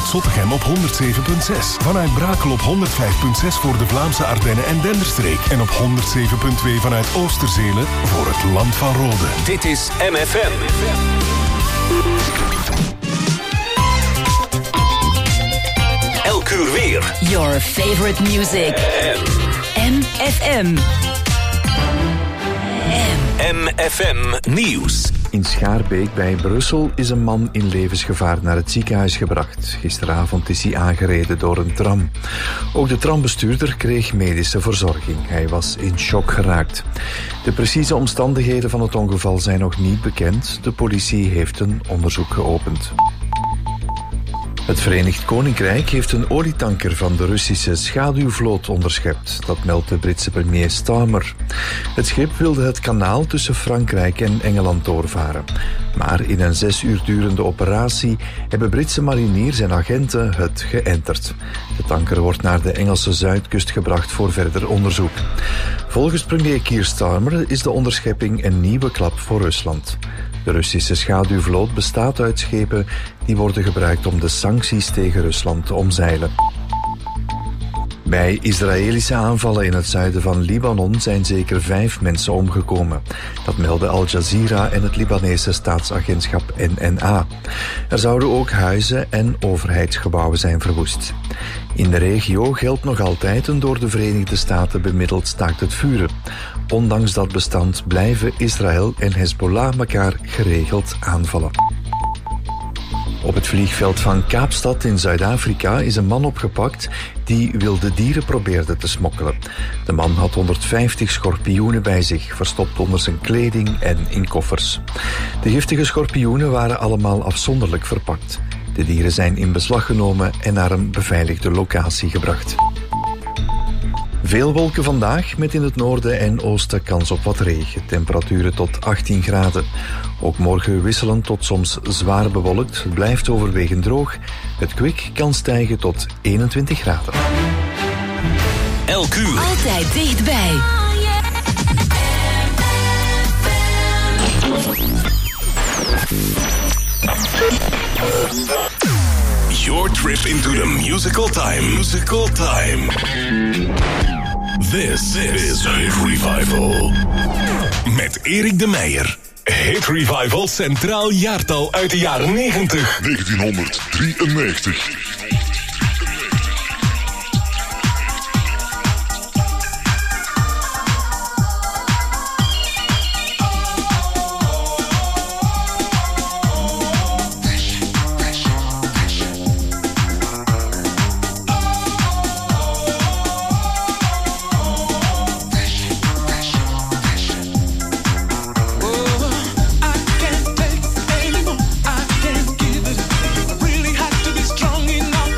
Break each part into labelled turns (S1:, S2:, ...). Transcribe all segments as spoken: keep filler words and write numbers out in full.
S1: Zottegem op honderd zeven komma zes. Vanuit Brakel op honderd vijf komma zes voor de Vlaamse Ardennen en Denderstreek. En op honderd zeven komma twee vanuit Oosterzelen voor het Land van Rode.
S2: Dit is M F M. Elk uur weer.
S3: Your favorite music. M F M.
S2: M F M Nieuws.
S4: In Schaarbeek bij Brussel is een man in levensgevaar naar het ziekenhuis gebracht. Gisteravond is hij aangereden door een tram. Ook de trambestuurder kreeg medische verzorging. Hij was in shock geraakt. De precieze omstandigheden van het ongeval zijn nog niet bekend. De politie heeft een onderzoek geopend. Het Verenigd Koninkrijk heeft een olietanker van de Russische schaduwvloot onderschept. Dat meldt de Britse premier Starmer. Het schip wilde het kanaal tussen Frankrijk en Engeland doorvaren. Maar in een zes uur durende operatie hebben Britse mariniers en agenten het geënterd. De tanker wordt naar de Engelse zuidkust gebracht voor verder onderzoek. Volgens premier Keir Starmer is de onderschepping een nieuwe klap voor Rusland. De Russische schaduwvloot bestaat uit schepen die worden gebruikt om de sancties tegen Rusland te omzeilen. Bij Israëlische aanvallen in het zuiden van Libanon zijn zeker vijf mensen omgekomen. Dat melden Al Jazeera en het Libanese staatsagentschap N N A. Er zouden ook huizen en overheidsgebouwen zijn verwoest. In de regio geldt nog altijd een door de Verenigde Staten bemiddeld staakt het vuren. Ondanks dat bestand blijven Israël en Hezbollah elkaar geregeld aanvallen. Op het vliegveld van Kaapstad in Zuid-Afrika is een man opgepakt die wilde dieren probeerde te smokkelen. De man had honderdvijftig schorpioenen bij zich, verstopt onder zijn kleding en in koffers. De giftige schorpioenen waren allemaal afzonderlijk verpakt. De dieren zijn in beslag genomen en naar een beveiligde locatie gebracht. Veel wolken vandaag, met in het noorden en oosten kans op wat regen. Temperaturen tot achttien graden. Ook morgen wisselend tot soms zwaar bewolkt. Het blijft overwegend droog. Het kwik kan stijgen tot eenentwintig graden.
S2: Elk uur.
S3: Altijd dichtbij.
S1: Your trip into the musical time. Musical time. This is Hit Revival. Met Erik de Meijer. Hit Revival Centraal Jaartal uit de jaren negentig.
S5: negentienhonderddrieënnegentig.
S6: Really have to be strong enough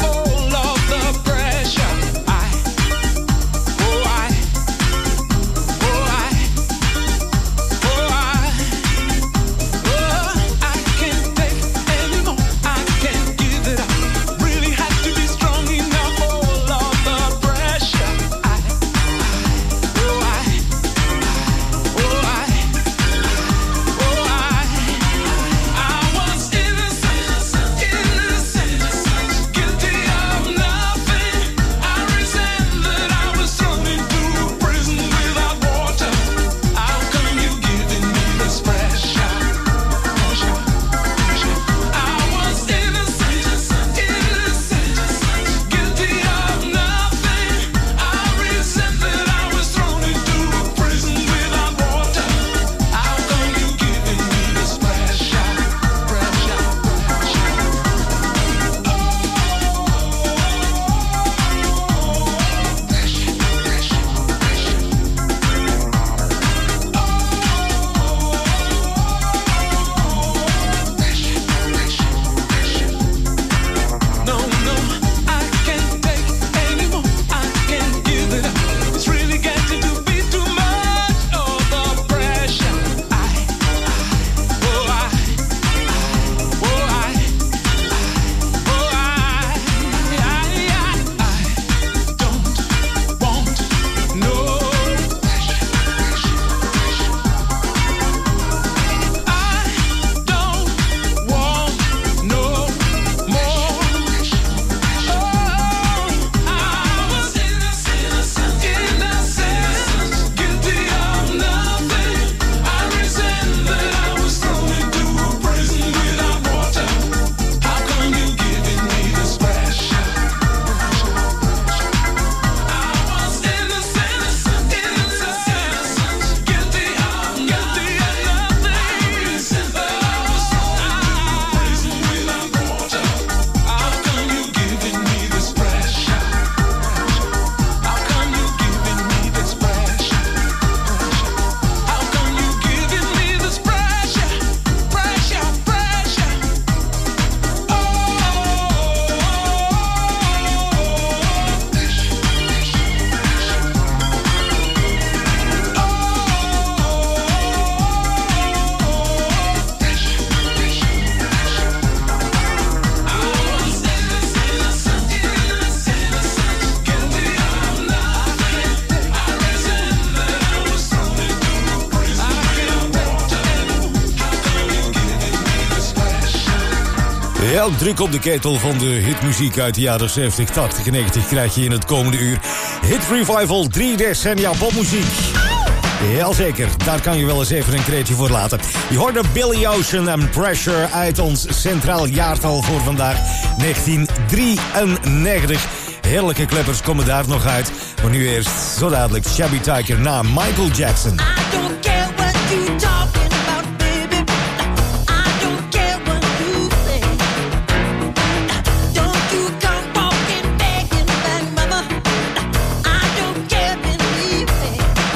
S6: Ja, druk op de ketel van de hitmuziek uit de jaren zeventig, tachtig en negentig krijg je in het komende uur. Hit Revival, drie decennia popmuziek. Jazeker, daar kan je wel eens even een kreetje voor laten. Je hoorde Billy Ocean en Pressure uit ons centraal jaartal voor vandaag, negentien drieënnegentig. Heerlijke kleppers komen daar nog uit. Maar nu eerst, zo dadelijk, Shabby Tiger na Michael Jackson.
S7: I don't care what you talking about, baby. I don't care what you say. Don't you come walking, begging back, mama. I don't care, believe me.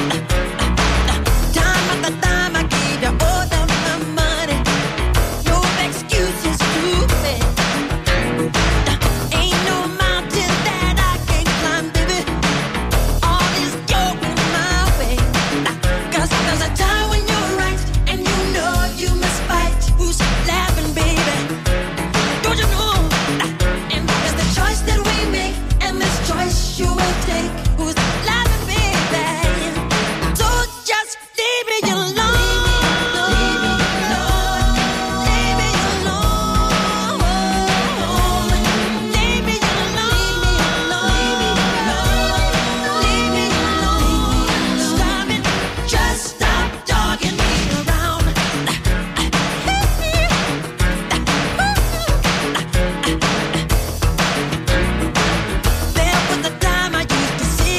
S7: Time after time I gave you all of my money. No excuses to me. Ain't no mountain that I can't climb, baby. All is going my way. Cause there's a time when you're right and you know you must fight. Who's laughing, baby? Don't you know? And it's the choice that we make, and this choice you will take. Who's laughing, baby? So just leave me alone. Leave me alone. Leave me alone. Leave me alone. Leave me alone. Stop it. Just stop dogging me around. There was a time I used to sit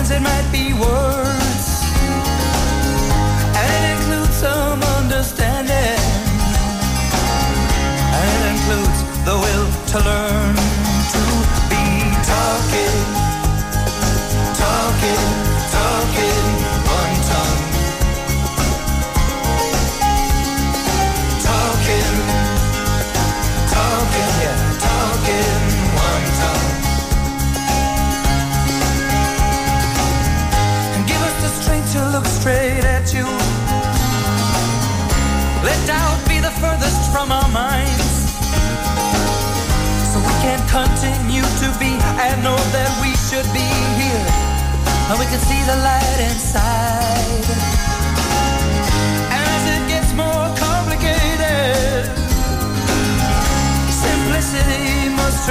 S8: times it might be worse. And it includes some understanding. And it includes the will to learn to be talking, talking, talking one tongue. Talking, talking, yeah, talking one tongue. And give us the strength to look straight at you. Let doubt be the furthest from our minds, so we can continue to be and know that we should be here, and we can see the light inside. And as it gets more complicated, simplicity must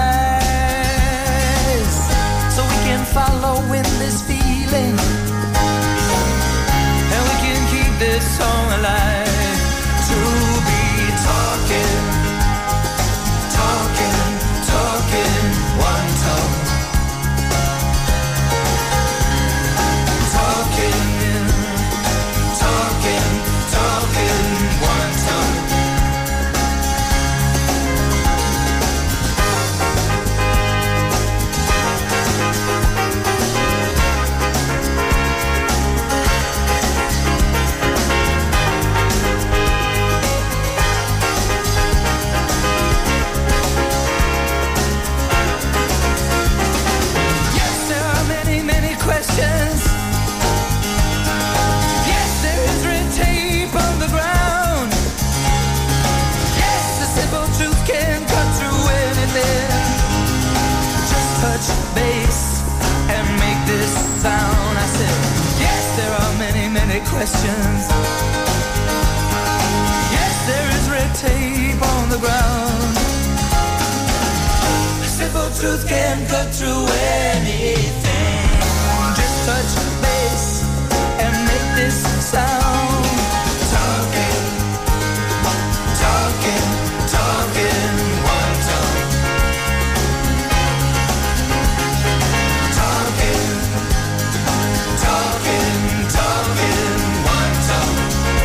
S8: arise, so we can follow in this feeling, and we can keep this song alive. To be talking, talking, talking one tongue. Talking, talking, talking one tongue. Questions. Yes, there is red tape on the ground. Yes, the simple truth can cut through anything. Just touch base and make this sound. I said, yes, there are many, many questions. Yes, there is red tape on the ground. Simple truth can cut through anything. Touch base and make this sound. Talking, talking, talking one tongue. Talking, talking, talking one tongue.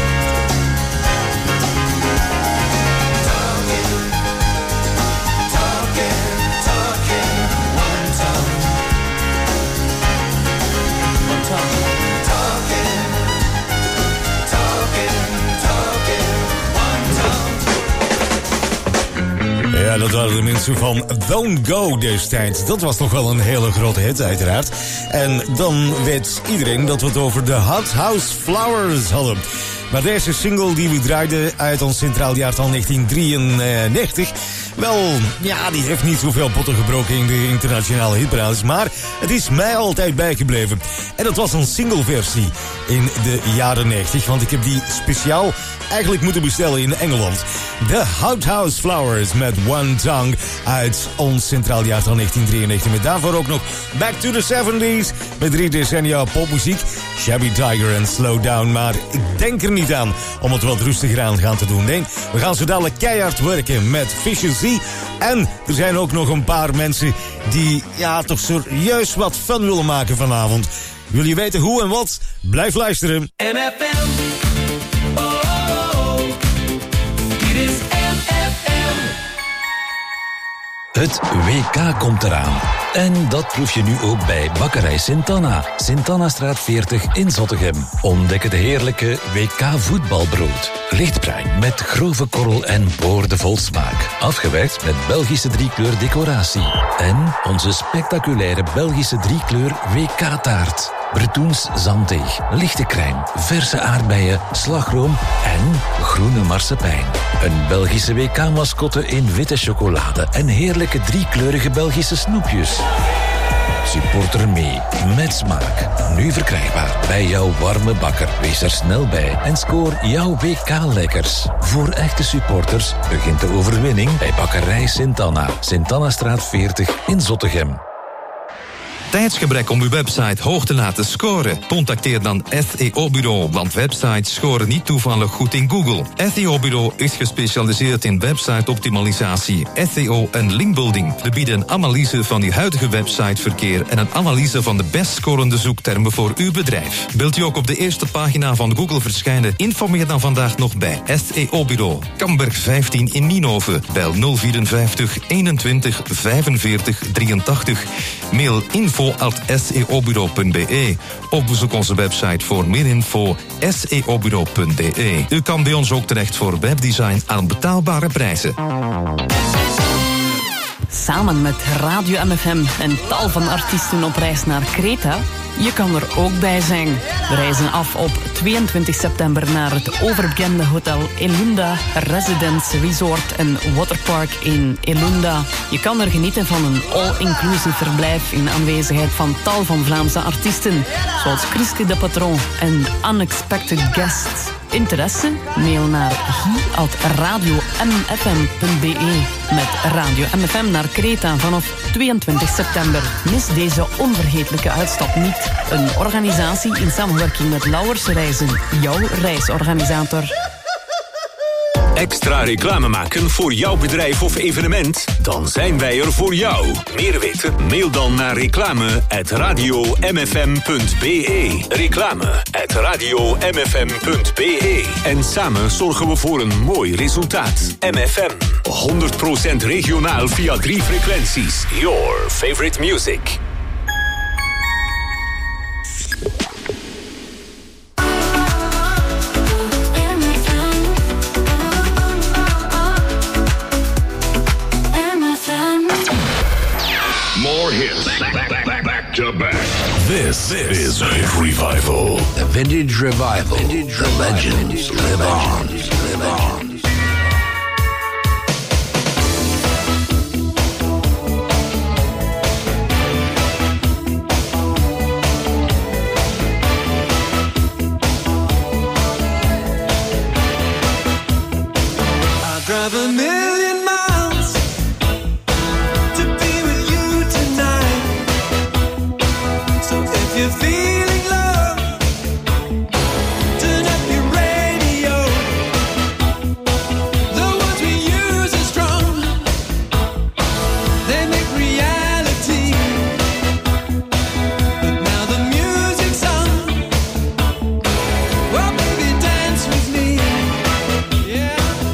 S8: Talking, talking, talking one tongue. Talking, talking, talking one tongue.
S6: Ja, dat waren de mensen van Don't Go destijds. Dat was toch wel een hele grote hit, uiteraard. En dan weet iedereen dat we het over de Hot House Flowers hadden. Maar deze single die we draaiden uit ons centraal jaartal negentien drieënnegentig... wel, ja, die heeft niet zoveel potten gebroken in de internationale hitparades, maar het is mij altijd bijgebleven. En dat was een singleversie in de jaren negentig, want ik heb die speciaal eigenlijk moeten bestellen in Engeland. The Hot House Flowers met One Tongue uit ons centraal jaartal negentien drieënnegentig. Met daarvoor ook nog Back to the seventies met drie decennia popmuziek. Shabby Tiger en Slow Down, maar ik denk er niet aan om het wat rustiger aan gaan te doen. Nee, we gaan zo dadelijk keihard werken met Vicious Z. En er zijn ook nog een paar mensen die ja, toch serieus wat fun willen maken vanavond. Wil je weten hoe en wat? Blijf luisteren.
S8: M F M. Oh, oh, oh. Dit is M F M.
S9: Het W K komt eraan. En dat proef je nu ook bij Bakkerij Sint-Anna. Sint-Anna-straat veertig in Zottegem. Ontdek het heerlijke W K voetbalbrood. Lichtbruin met grove korrel en boordevol smaak. Afgewerkt met Belgische driekleur decoratie. En onze spectaculaire Belgische driekleur W K-taart. Bretoens zanddeeg, lichte crème, verse aardbeien, slagroom en groene marsepein. Een Belgische W K-mascotte in witte chocolade en heerlijke driekleurige Belgische snoepjes. Supporter mee, met smaak. Nu verkrijgbaar bij jouw warme bakker. Wees er snel bij en scoor jouw W K-lekkers. Voor echte supporters begint de overwinning bij Bakkerij Sint-Anna. Sint-Anna-straat veertig in Zottegem.
S10: tijdsgebrek om uw website hoog te laten scoren? Contacteer dan S E O-bureau, want websites scoren niet toevallig goed in Google. S E O-bureau is gespecialiseerd in website-optimalisatie, S E O en linkbuilding. We bieden een analyse van uw huidige websiteverkeer en een analyse van de best scorende zoektermen voor uw bedrijf. Wilt u ook op de eerste pagina van Google verschijnen? Informeer dan vandaag nog bij S E O-bureau. Kamberg vijftien in Nienhoven. Bel nul vierenvijftig eenentwintig vijfenveertig drieëntachtig. Mail info at s e o bureau punt b e. Of bezoek onze website voor meer info s e o bureau punt b e. U kan bij ons ook terecht voor webdesign aan betaalbare prijzen.
S3: Samen met Radio M F M en tal van artiesten op reis naar Kreta. Je kan er ook bij zijn. We reizen af op tweeëntwintig september naar het overbekende hotel Elunda Residence Resort en Waterpark in Elunda. Je kan er genieten van een all-inclusive verblijf in aanwezigheid van tal van Vlaamse artiesten, zoals Chriske de Patron en Unexpected Guests. Interesse? Mail naar guy at radio m f m punt b e. Met Radio M F M naar Kreta vanaf tweeëntwintig september. Mis deze onvergetelijke uitstap niet. Een organisatie in samenwerking met Lauwers Reizen, jouw reisorganisator.
S2: Extra reclame maken voor jouw bedrijf of evenement? Dan zijn wij er voor jou. Meer weten? Mail dan naar reclame at radio m f m punt b e. Reclame at radio m f m punt b e. En samen zorgen we voor een mooi resultaat. M F M, honderd procent regionaal via drie frequenties. Your favorite music.
S5: More hits, back, back, back, back to back. This, this is Hit Revival.
S11: The Vintage Revival. Vintage the legends live on. Live on.
S8: I drive a million miles to be with you tonight. So if you're feeling love, turn up your radio. The words we use are strong. They make reality. But now the music's on. Well, baby, dance with me. Yeah.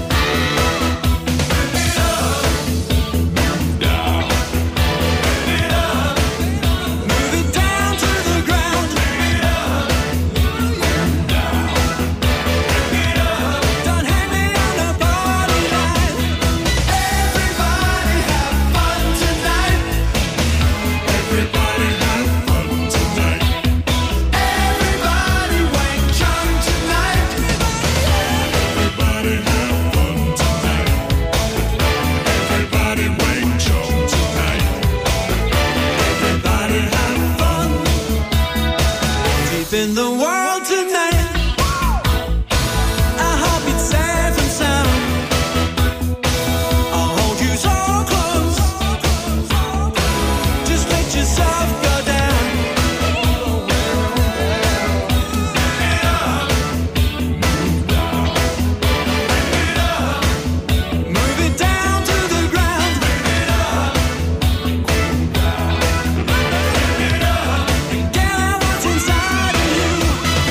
S8: In the world tonight, our heartbeats safe and sound. I'll hold you so close. Just let yourself go down. Move it down to the ground. And get out what's inside of you.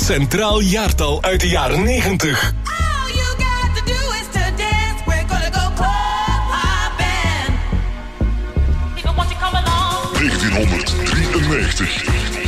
S1: Centraal jaartal uit de jaren negentig.
S5: negentienhonderddrieënnegentig.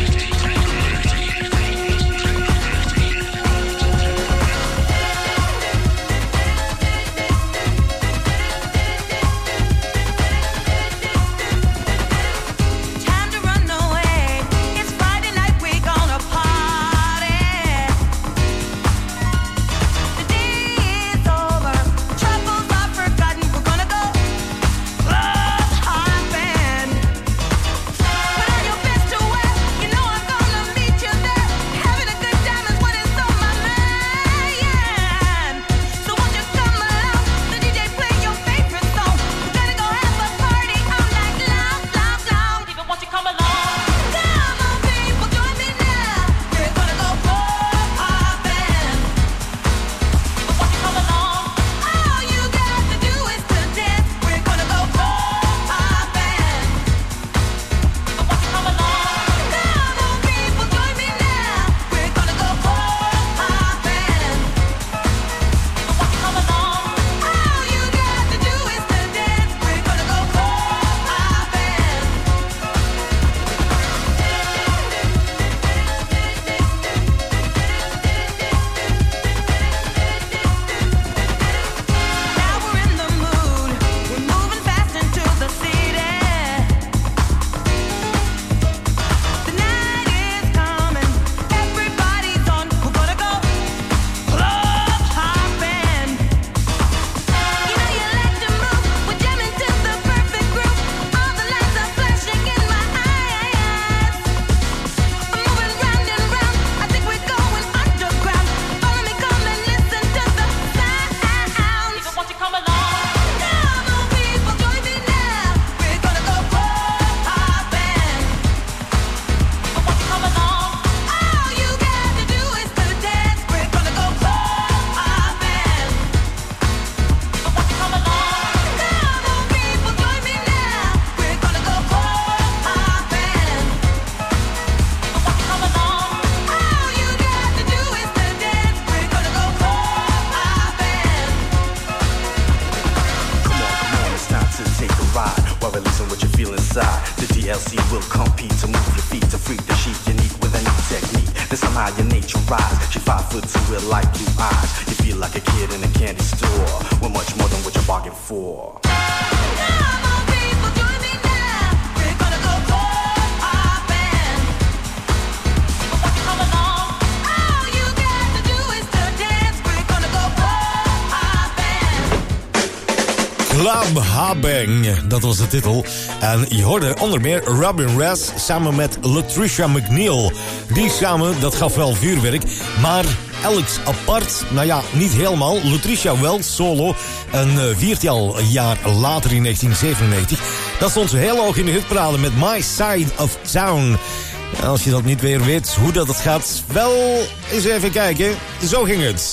S6: Club Hopping, dat was de titel. En je hoorde onder meer Robin Ress samen met Latricia McNeil. Die samen, dat gaf wel vuurwerk, maar Alex apart, nou ja, niet helemaal. Latricia wel, solo, een viertal jaar later in negentien zevenennegentig. Dat stond zo heel hoog in de hitparade met My Side of Town. En als je dat niet weer weet, hoe dat het gaat, wel, eens even kijken. Zo ging het.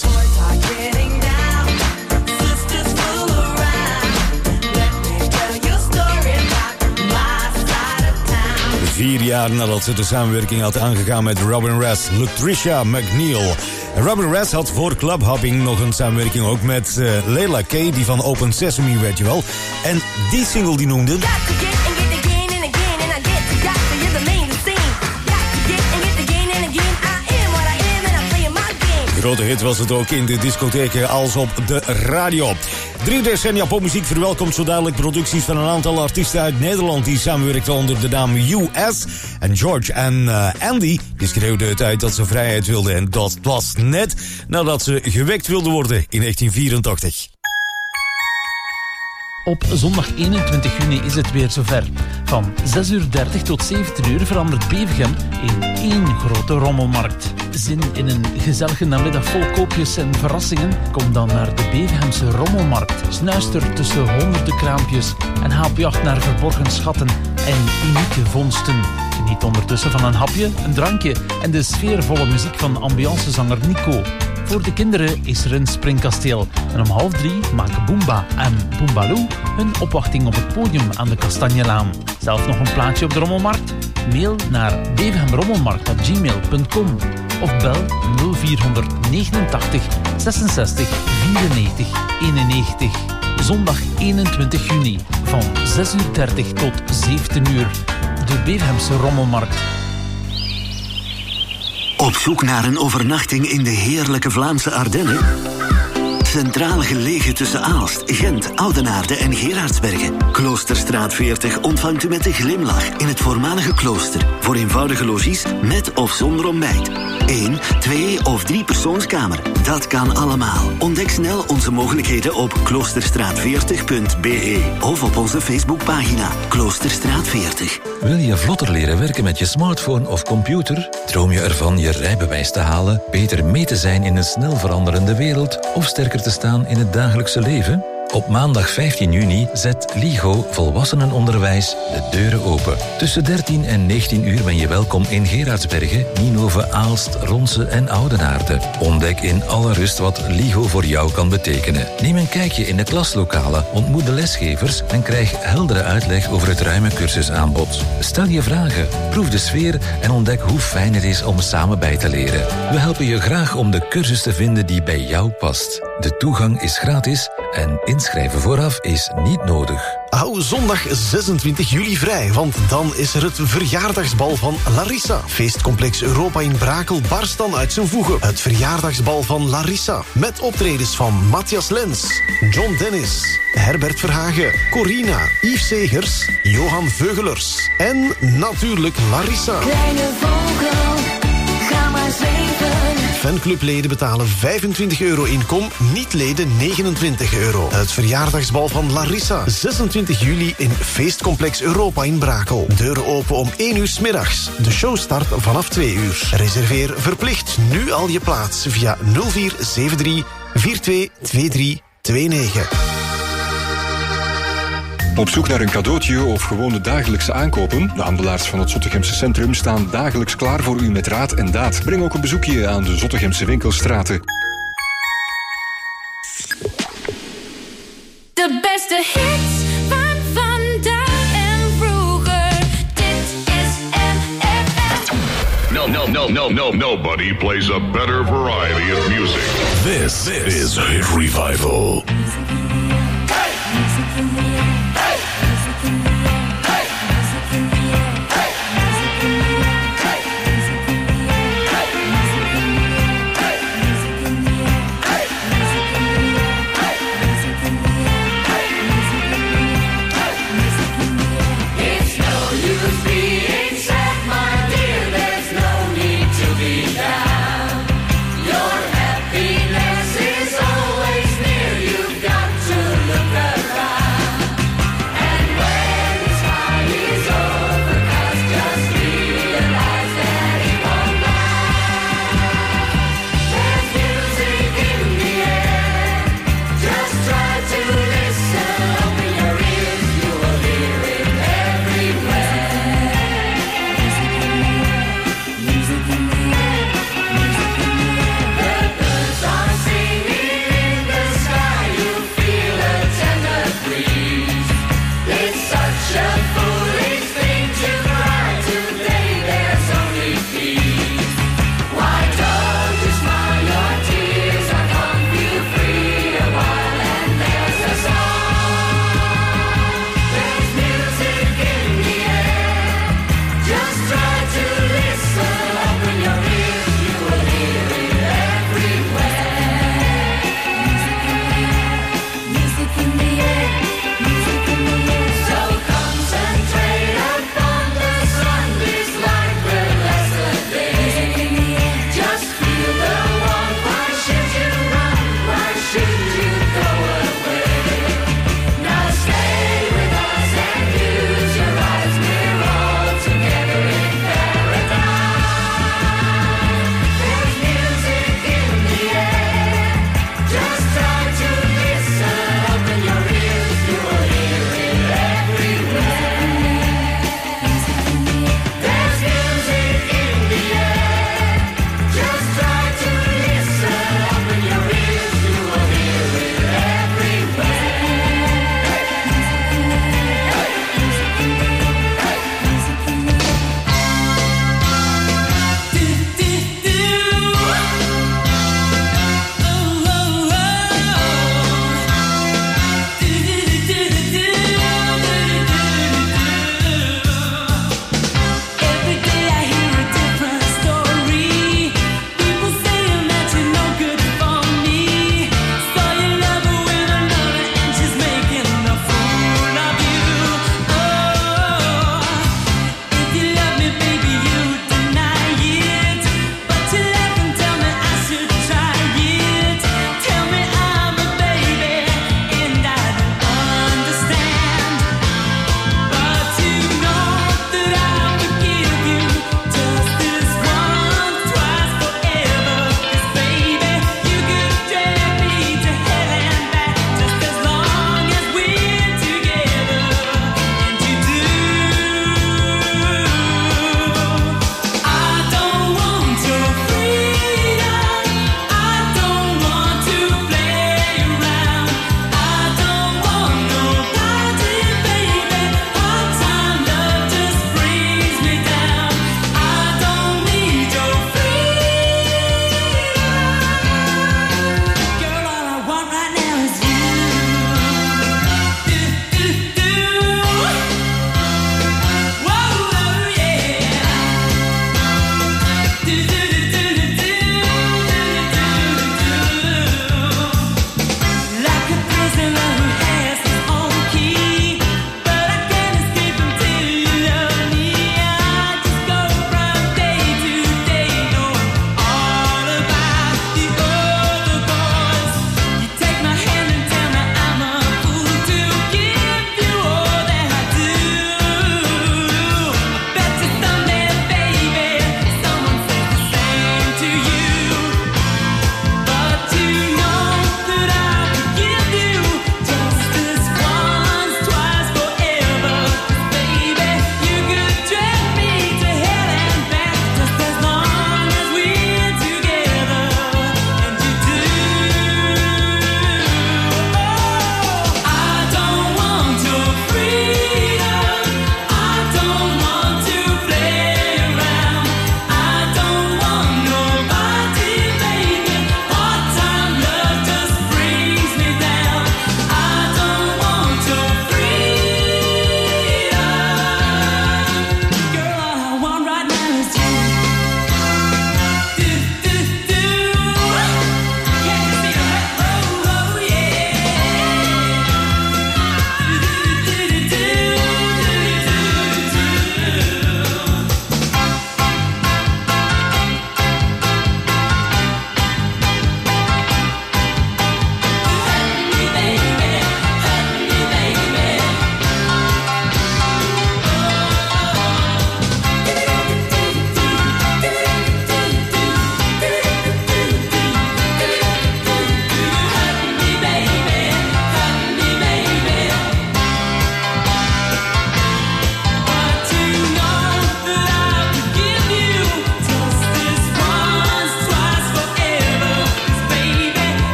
S6: Vier jaar nadat ze de samenwerking had aangegaan met Robin Ress, Latricia McNeil. Robin Ress had voor Club Hopping nog een samenwerking ook met uh, Layla K, die van Open Sesame, weet je wel. En die single die noemde... Grote hit was het ook in de discotheken als op de radio. Drie decennia popmuziek verwelkomt zo dadelijk producties van een aantal artiesten uit Nederland die samenwerkten onder de naam U S. En George en uh, Andy, die schreeuwden het uit dat ze vrijheid wilden. En dat was net nadat ze gewekt wilden worden in negentien vierentachtig.
S12: Op zondag eenentwintig juni is het weer zover. Van zes uur dertig tot zeventien uur verandert Bevergem in één grote rommelmarkt. Zin in een gezellige namiddag vol koopjes en verrassingen? Kom dan naar de Bevergemse rommelmarkt. Snuister tussen honderden kraampjes en haal op jacht naar verborgen schatten en unieke vondsten. Geniet ondertussen van een hapje, een drankje en de sfeervolle muziek van ambiancezanger Nico. Voor de kinderen is er een springkasteel. En om half drie maken Boomba en Boombaloo hun opwachting op het podium aan de Kastanjelaan. Zelf nog een plaatje op de rommelmarkt? Mail naar bevergemrommelmarkt at gmail punt com. of bel nul vier negenentachtig zesenzestig vierennegentig eenennegentig. Zondag eenentwintig juni van zes uur dertig tot zeventien uur. De Beverhemse Rommelmarkt.
S13: Op zoek naar een overnachting in de heerlijke Vlaamse Ardennen? Centraal gelegen tussen Aalst, Gent, Oudenaarde en Gerardsbergen. Kloosterstraat veertig ontvangt u met een glimlach in het voormalige klooster. Voor eenvoudige logies met of zonder ontbijt. Eén, twee of drie persoonskamer. Dat kan allemaal. Ontdek snel onze mogelijkheden op kloosterstraat veertig punt b e of op onze Facebookpagina Kloosterstraat veertig.
S9: Wil je vlotter leren werken met je smartphone of computer? Droom je ervan je rijbewijs te halen, beter mee te zijn in een snel veranderende wereld of sterker te staan in het dagelijkse leven? Op maandag vijftien juni zet LIGO Volwassenenonderwijs de deuren open. Tussen dertien en negentien uur ben je welkom in Gerardsbergen, Ninove, Aalst, Ronse en Oudenaarde. Ontdek in alle rust wat LIGO voor jou kan betekenen. Neem een kijkje in de klaslokalen, ontmoet de lesgevers en krijg heldere uitleg over het ruime cursusaanbod. Stel je vragen, proef de sfeer en ontdek hoe fijn het is om samen bij te leren. We helpen je graag om de cursus te vinden die bij jou past. De toegang is gratis en inschrijven vooraf is niet nodig.
S14: Hou zondag zesentwintig juli vrij, want dan is er het verjaardagsbal van Larissa. Feestcomplex Europa in Brakel barst dan uit zijn voegen. Het verjaardagsbal van Larissa. Met optredens van Matthias Lens, John Dennis, Herbert Verhagen, Corina, Yves Segers, Johan Veugelers en natuurlijk Larissa.
S7: Kleine vogel, ga maar zweven.
S14: Fanclubleden betalen vijfentwintig euro inkom, niet-leden negenentwintig euro. Het verjaardagsbal van Larissa, zesentwintig juli in Feestcomplex Europa in Brakel. Deuren open om één uur 's middags. De show start vanaf twee uur. Reserveer verplicht nu al je plaats via nul vier zeven drie vier twee twee drie twee negen.
S15: Op zoek naar een cadeautje of gewone dagelijkse aankopen? De handelaars van het Zottegemse Centrum staan dagelijks klaar voor u met raad en daad. Breng ook een bezoekje aan de Zottegemse winkelstraten.
S7: De beste hits van vandaag en vroeger. Dit is M F M.
S5: No, no, no, no, no, nobody plays a better variety of music.
S1: This is Hit Revival.
S7: Your happiness is always near. You've got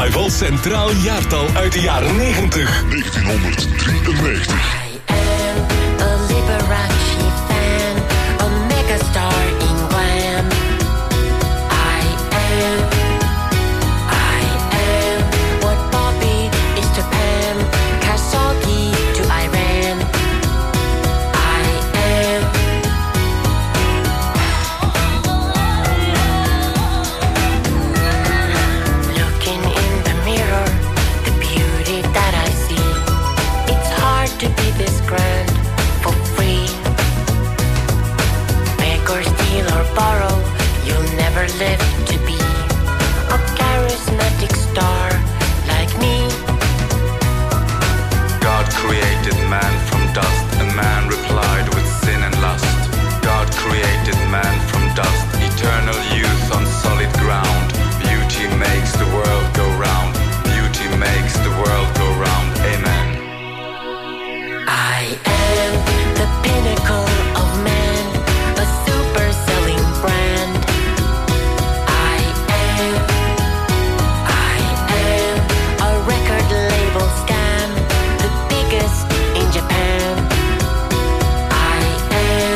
S1: Revival Centraal Jaartal uit de jaren negentig.
S5: negentienhonderddrieënnegentig.
S16: A Liberace fan, a megastar in glam. I am, I am what Bobby is to Pam, Khashoggi to Iran. I am. Looking in the mirror, the beauty that I see. It's hard to be this grand for free. Beg or steal or borrow, you'll never live to be a charismatic star like me.
S17: God created man from dust, and man replied with sin and lust. God created man from dust, eternal youth on solid ground. Beauty makes the world go round. Beauty makes the world go round. Amen.
S16: I am the pinnacle of man, a super selling brand. I am, I am a record label scam, the biggest in Japan. I am.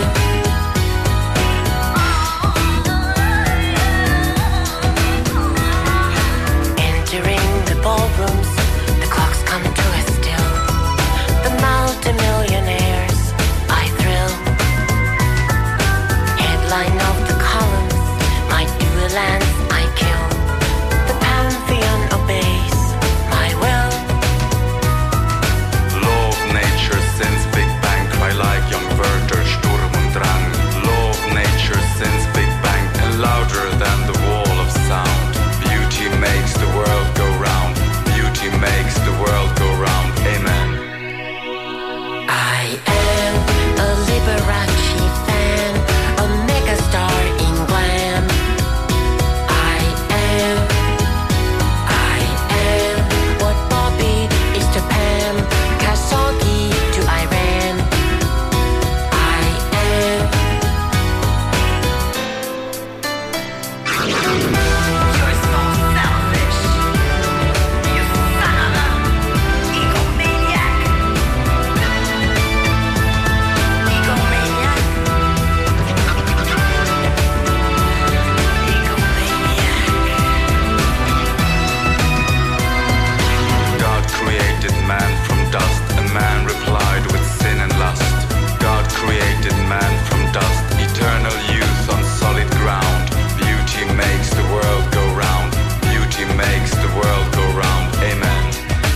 S16: Entering the ballrooms, the clocks come to a still. The multimillionaires, I thrill. Headline of the columns, my duellands I kill. The pantheon obeys my will.
S17: Law of nature since Big Bang, cry like young Werther, Sturm und Drang. Law of nature since Big Bang, and louder than the wall of sound. Beauty makes the world go round. Beauty makes the world go round. Amen.
S16: I am a Liberace fan, a megastar in glam. I am, I am what Bobby is to Pam, Khashoggi to Iran. I am. You're so selfish. You son of a egomaniac. Egomaniac.
S17: God created man from dust, and man replied with sin and lust. God created man from dust, eternal youth on solid ground. Beauty makes the world go round. Beauty makes the world go round. Amen.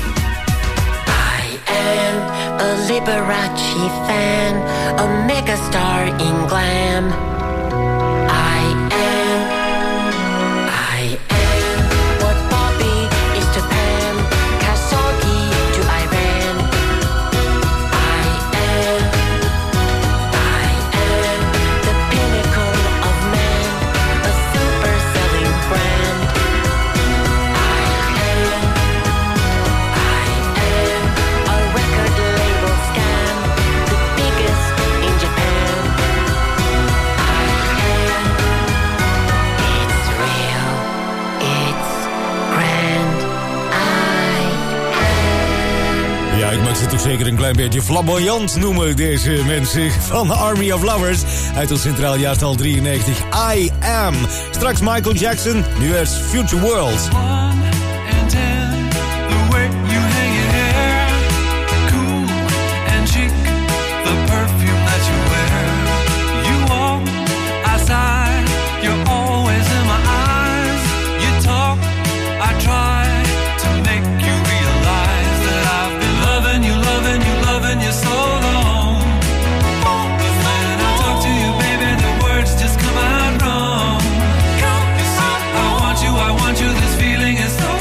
S16: I am a Liberace fan, a megastar in glam. I am, I am what Bobby is to Pam, Khashoggi to Iran. I am, I am the pinnacle of man, a super selling brand. I am, I am a record label scam, the biggest in Japan. I am, it's real, it's grand. I
S6: Ja, ik mag ze toch zeker een klein beetje flamboyant noemen, deze mensen van Army of Lovers uit het Centraal Jaartal drieënnegentig. I Am. Straks Michael Jackson, nu eerst Future World.
S8: And ten, the way you hang your hair, cool and chic, the perfume that you wear. You walk outside, you're always in my eyes. You talk, I try to make you realize that I've been loving you, loving you, loving you so long. But when I talk to you, baby, the words just come out wrong. You see, I want you, I want you, this feeling is so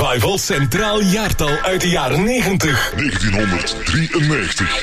S1: Revival Centraal Jaartal uit de jaren negentig.
S5: negentienhonderddrieënnegentig.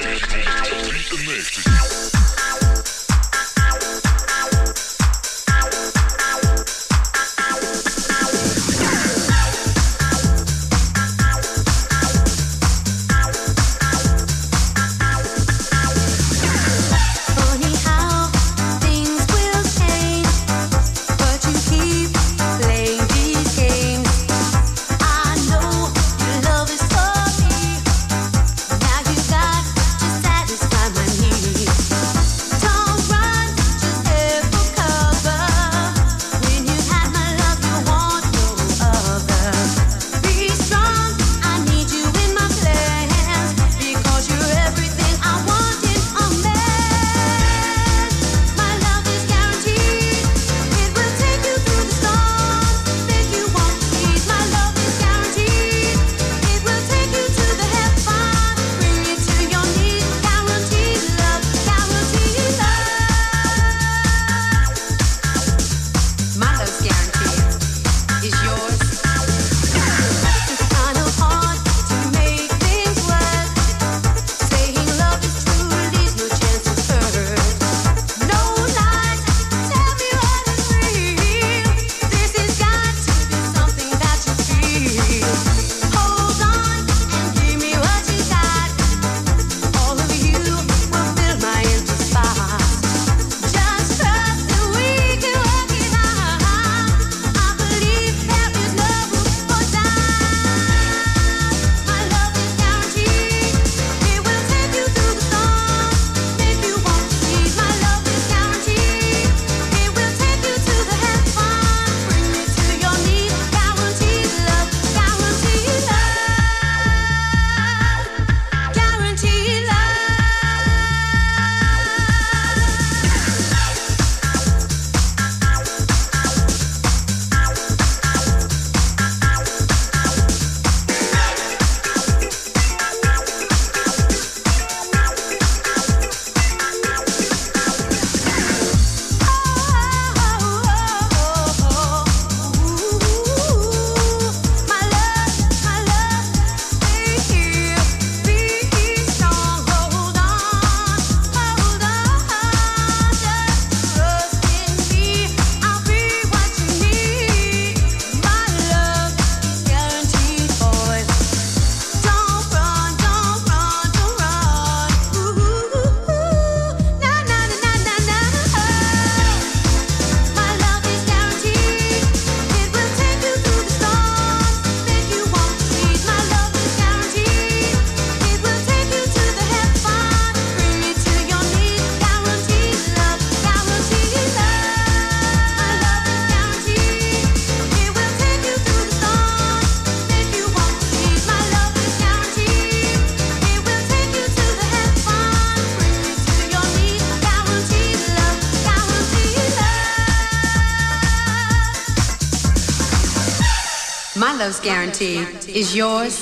S18: My love's guarantee is yours.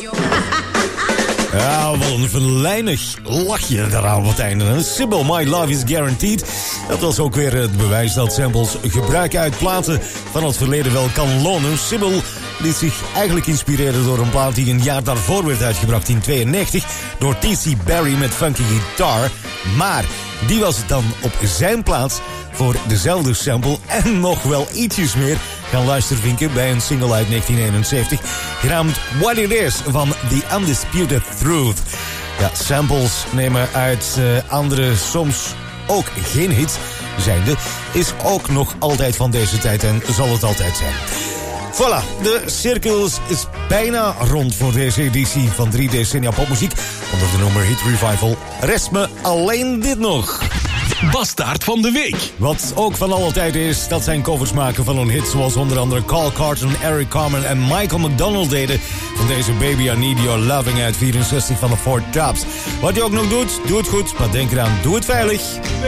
S6: Ja, wel een verleinig lachje daaraan op het einde. Sybil, My Love is Guaranteed. Dat was ook weer het bewijs dat samples gebruik uit platen van het verleden wel kan lonen. Sybil liet zich eigenlijk inspireren door een plaat die een jaar daarvoor werd uitgebracht in tweeënnegentig door T C Barry met Funky Guitar. Maar die was dan op zijn plaats voor dezelfde sample en nog wel ietsjes meer gaan luistervinken bij een single uit negentien eenenzeventig genaamd What It Is van The Undisputed Truth. Ja, samples nemen uit uh, andere, soms ook geen hits zijnde, is ook nog altijd van deze tijd en zal het altijd zijn. Voilà, de cirkel is bijna rond voor deze editie van drie decennia popmuziek onder de noemer Hit Revival. Rest me alleen dit nog.
S1: Bastaard van de week.
S6: Wat ook van alle tijden is, dat zijn covers maken van een hit zoals onder andere Carl Carlton, Eric Carmen en Michael McDonald deden van deze Baby I Need Your Loving uit vierenzestig van de Four Tops. Wat je ook nog doet, doe het goed, maar denk eraan, doe het veilig.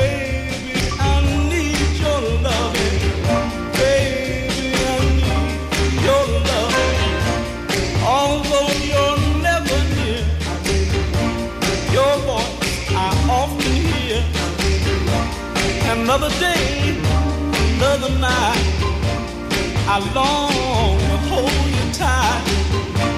S19: Another day, another night, I long to hold you tight.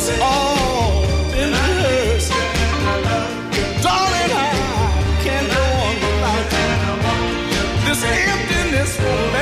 S8: It's all been rehearsed. Darling, I can't go on without you. This emptiness won't